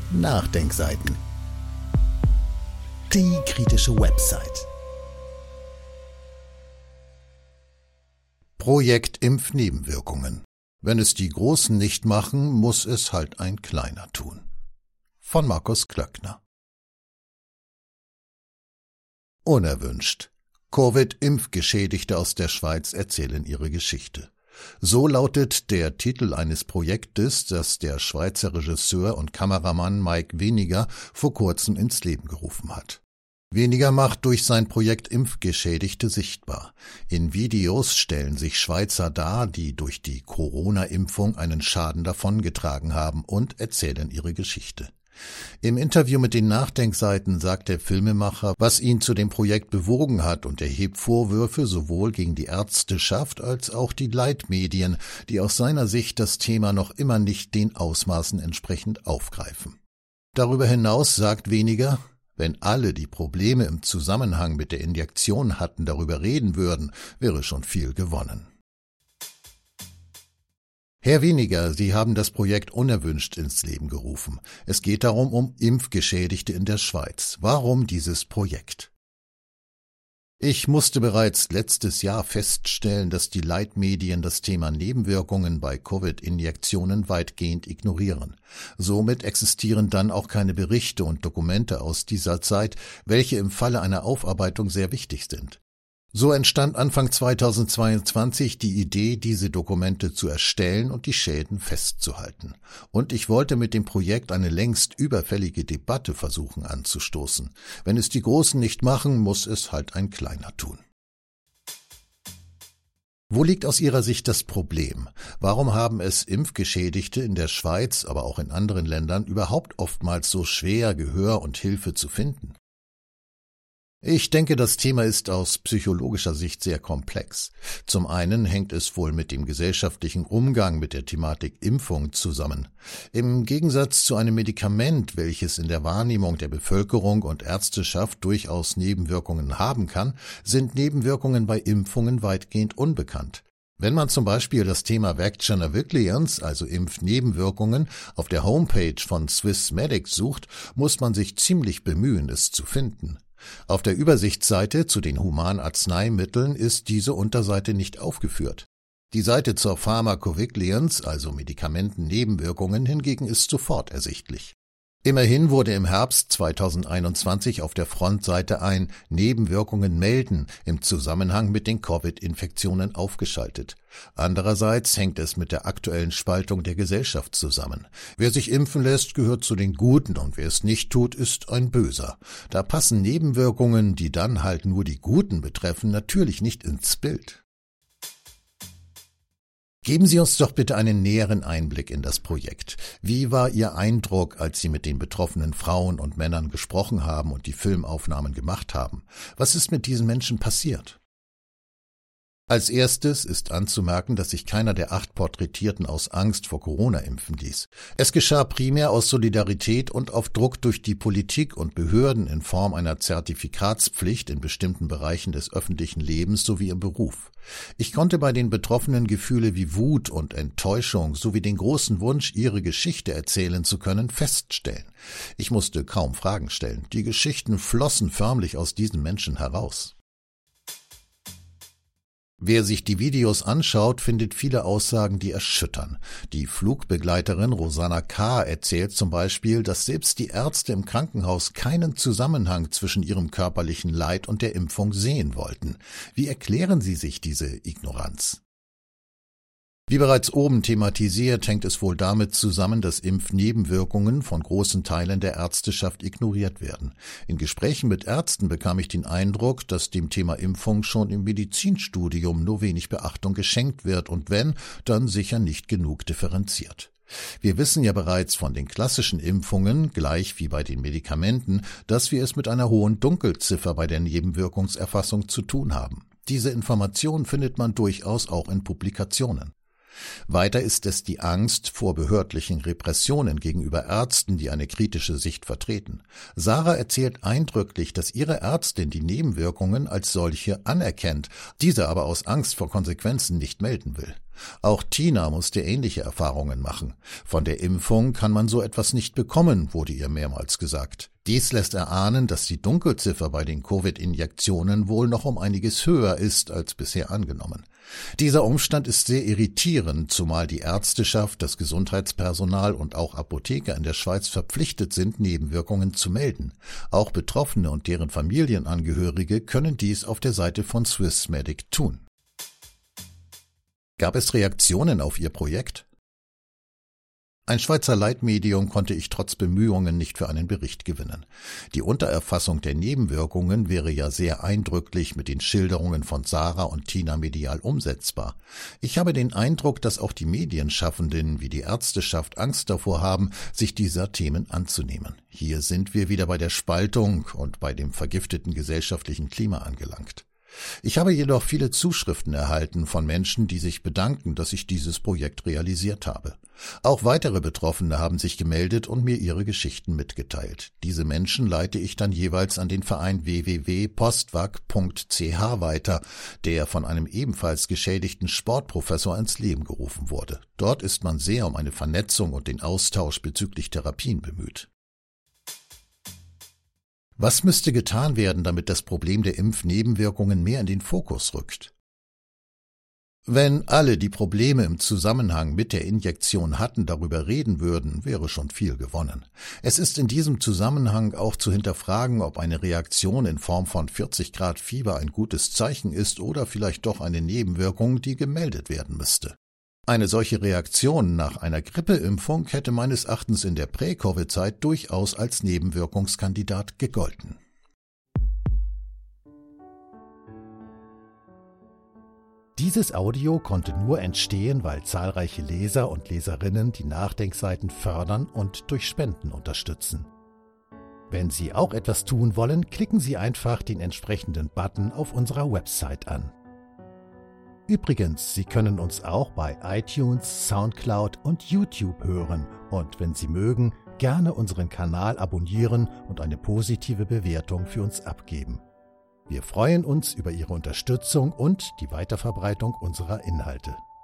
Nachdenkseiten. Die kritische Website. Projekt Impfnebenwirkungen. Wenn es die Großen nicht machen, muss es halt ein Kleiner tun. Von Markus Klöckner. Unerwünscht. Covid-Impfgeschädigte aus der Schweiz erzählen ihre Geschichte. So lautet der Titel eines Projektes, das der Schweizer Regisseur und Kameramann Mike Weniger vor kurzem ins Leben gerufen hat. Weniger macht durch sein Projekt Impfgeschädigte sichtbar. In Videos stellen sich Schweizer dar, die durch die Corona-Impfung einen Schaden davongetragen haben, und erzählen ihre Geschichte. Im Interview mit den Nachdenkseiten sagt der Filmemacher, was ihn zu dem Projekt bewogen hat, und erhebt Vorwürfe sowohl gegen die Ärzteschaft als auch die Leitmedien, die aus seiner Sicht das Thema noch immer nicht den Ausmaßen entsprechend aufgreifen. Darüber hinaus sagt Weniger, wenn alle die Probleme im Zusammenhang mit der Injektion hatten, darüber reden würden, wäre schon viel gewonnen. Herr Weniger, Sie haben das Projekt Unerwünscht ins Leben gerufen. Es geht darum, um Impfgeschädigte in der Schweiz. Warum dieses Projekt? Ich musste bereits letztes Jahr feststellen, dass die Leitmedien das Thema Nebenwirkungen bei Covid-Injektionen weitgehend ignorieren. Somit existieren dann auch keine Berichte und Dokumente aus dieser Zeit, welche im Falle einer Aufarbeitung sehr wichtig sind. So entstand Anfang 2022 die Idee, diese Dokumente zu erstellen und die Schäden festzuhalten. Und ich wollte mit dem Projekt eine längst überfällige Debatte versuchen anzustoßen. Wenn es die Großen nicht machen, muss es halt ein Kleiner tun. Wo liegt aus Ihrer Sicht das Problem? Warum haben es Impfgeschädigte in der Schweiz, aber auch in anderen Ländern überhaupt oftmals so schwer, Gehör und Hilfe zu finden? Ich denke, das Thema ist aus psychologischer Sicht sehr komplex. Zum einen hängt es wohl mit dem gesellschaftlichen Umgang mit der Thematik Impfung zusammen. Im Gegensatz zu einem Medikament, welches in der Wahrnehmung der Bevölkerung und Ärzteschaft durchaus Nebenwirkungen haben kann, sind Nebenwirkungen bei Impfungen weitgehend unbekannt. Wenn man zum Beispiel das Thema Vaccine Equivalence, also Impfnebenwirkungen, auf der Homepage von Swissmedic sucht, muss man sich ziemlich bemühen, es zu finden. Auf der Übersichtsseite zu den Humanarzneimitteln ist diese Unterseite nicht aufgeführt. Die Seite zur Pharmacovigilance, also Medikamentennebenwirkungen, hingegen ist sofort ersichtlich. Immerhin wurde im Herbst 2021 auf der Frontseite ein Nebenwirkungen melden im Zusammenhang mit den Covid-Infektionen aufgeschaltet. Andererseits hängt es mit der aktuellen Spaltung der Gesellschaft zusammen. Wer sich impfen lässt, gehört zu den Guten, und wer es nicht tut, ist ein Böser. Da passen Nebenwirkungen, die dann halt nur die Guten betreffen, natürlich nicht ins Bild. Geben Sie uns doch bitte einen näheren Einblick in das Projekt. Wie war Ihr Eindruck, als Sie mit den betroffenen Frauen und Männern gesprochen haben und die Filmaufnahmen gemacht haben? Was ist mit diesen Menschen passiert? Als erstes ist anzumerken, dass sich keiner der 8 Porträtierten aus Angst vor Corona impfen ließ. Es geschah primär aus Solidarität und auf Druck durch die Politik und Behörden in Form einer Zertifikatspflicht in bestimmten Bereichen des öffentlichen Lebens sowie im Beruf. Ich konnte bei den Betroffenen Gefühle wie Wut und Enttäuschung sowie den großen Wunsch, ihre Geschichte erzählen zu können, feststellen. Ich musste kaum Fragen stellen. Die Geschichten flossen förmlich aus diesen Menschen heraus. Wer sich die Videos anschaut, findet viele Aussagen, die erschüttern. Die Flugbegleiterin Rosanna K. erzählt zum Beispiel, dass selbst die Ärzte im Krankenhaus keinen Zusammenhang zwischen ihrem körperlichen Leid und der Impfung sehen wollten. Wie erklären Sie sich diese Ignoranz? Wie bereits oben thematisiert, hängt es wohl damit zusammen, dass Impfnebenwirkungen von großen Teilen der Ärzteschaft ignoriert werden. In Gesprächen mit Ärzten bekam ich den Eindruck, dass dem Thema Impfung schon im Medizinstudium nur wenig Beachtung geschenkt wird und wenn, dann sicher nicht genug differenziert. Wir wissen ja bereits von den klassischen Impfungen, gleich wie bei den Medikamenten, dass wir es mit einer hohen Dunkelziffer bei der Nebenwirkungserfassung zu tun haben. Diese Information findet man durchaus auch in Publikationen. Weiter ist es die Angst vor behördlichen Repressionen gegenüber Ärzten, die eine kritische Sicht vertreten. Sarah erzählt eindrücklich, dass ihre Ärztin die Nebenwirkungen als solche anerkennt, diese aber aus Angst vor Konsequenzen nicht melden will. Auch Tina musste ähnliche Erfahrungen machen. Von der Impfung kann man so etwas nicht bekommen, wurde ihr mehrmals gesagt. Dies lässt erahnen, dass die Dunkelziffer bei den Covid-Injektionen wohl noch um einiges höher ist als bisher angenommen. Dieser Umstand ist sehr irritierend, zumal die Ärzteschaft, das Gesundheitspersonal und auch Apotheker in der Schweiz verpflichtet sind, Nebenwirkungen zu melden. Auch Betroffene und deren Familienangehörige können dies auf der Seite von Swissmedic tun. Gab es Reaktionen auf Ihr Projekt? Ein Schweizer Leitmedium konnte ich trotz Bemühungen nicht für einen Bericht gewinnen. Die Untererfassung der Nebenwirkungen wäre ja sehr eindrücklich mit den Schilderungen von Sarah und Tina medial umsetzbar. Ich habe den Eindruck, dass auch die Medienschaffenden wie die Ärzteschaft Angst davor haben, sich dieser Themen anzunehmen. Hier sind wir wieder bei der Spaltung und bei dem vergifteten gesellschaftlichen Klima angelangt. Ich habe jedoch viele Zuschriften erhalten von Menschen, die sich bedanken, dass ich dieses Projekt realisiert habe. Auch weitere Betroffene haben sich gemeldet und mir ihre Geschichten mitgeteilt. Diese Menschen leite ich dann jeweils an den Verein www.postwag.ch weiter, der von einem ebenfalls geschädigten Sportprofessor ins Leben gerufen wurde. Dort ist man sehr um eine Vernetzung und den Austausch bezüglich Therapien bemüht. Was müsste getan werden, damit das Problem der Impfnebenwirkungen mehr in den Fokus rückt? Wenn alle, die Probleme im Zusammenhang mit der Injektion hatten, darüber reden würden, wäre schon viel gewonnen. Es ist in diesem Zusammenhang auch zu hinterfragen, ob eine Reaktion in Form von 40 Grad Fieber ein gutes Zeichen ist oder vielleicht doch eine Nebenwirkung, die gemeldet werden müsste. Eine solche Reaktion nach einer Grippeimpfung hätte meines Erachtens in der Prä-Covid-Zeit durchaus als Nebenwirkungskandidat gegolten. Dieses Audio konnte nur entstehen, weil zahlreiche Leser und Leserinnen die Nachdenkseiten fördern und durch Spenden unterstützen. Wenn Sie auch etwas tun wollen, klicken Sie einfach den entsprechenden Button auf unserer Website an. Übrigens, Sie können uns auch bei iTunes, Soundcloud und YouTube hören und wenn Sie mögen, gerne unseren Kanal abonnieren und eine positive Bewertung für uns abgeben. Wir freuen uns über Ihre Unterstützung und die Weiterverbreitung unserer Inhalte.